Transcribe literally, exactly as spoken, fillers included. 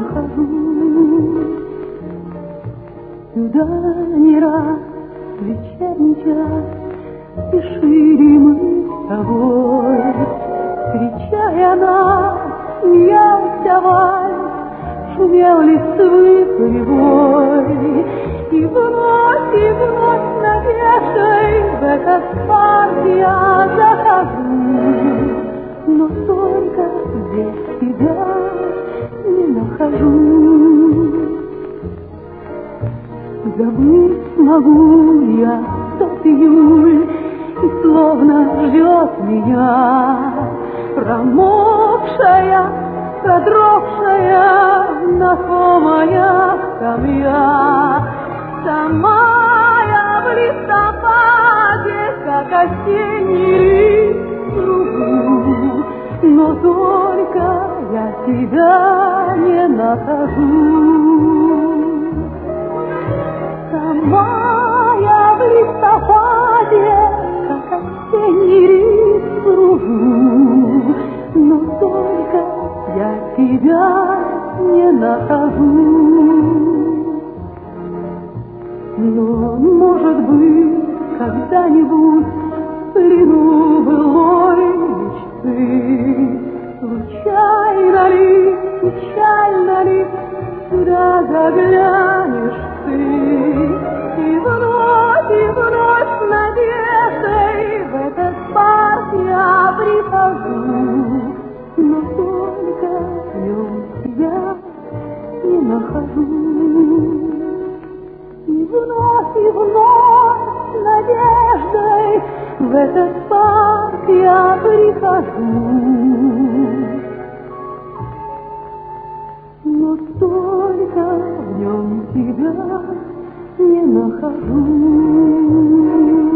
нахожу. Сюда не раз вечерний час спешили мы с тобой, встречая нас, смеялся вальс, шумел листвы полевой, и вновь, и вновь надеждой в этот парк я захожу, но только здесь тебя не нахожу. Забыть могу я тот июль, и словно ждет меня промокшая, продрогшая, знакомая скамья. Сама я в листопаде, как осенний лист в лугу, но только я тебя не нахожу. Сама я в листопаде, как осенний лист в лугу, но только я тебя не нахожу. Но, может быть, когда-нибудь в плену былой мечты случайно ли, печально ли сюда заглянешь ты, и вновь, и вновь с надеждой в этот парк я прихожу, но только в нем тебя не нахожу. И вновь, и вновь с надеждой в этот парк я прихожу, но только в нем тебя не нахожу.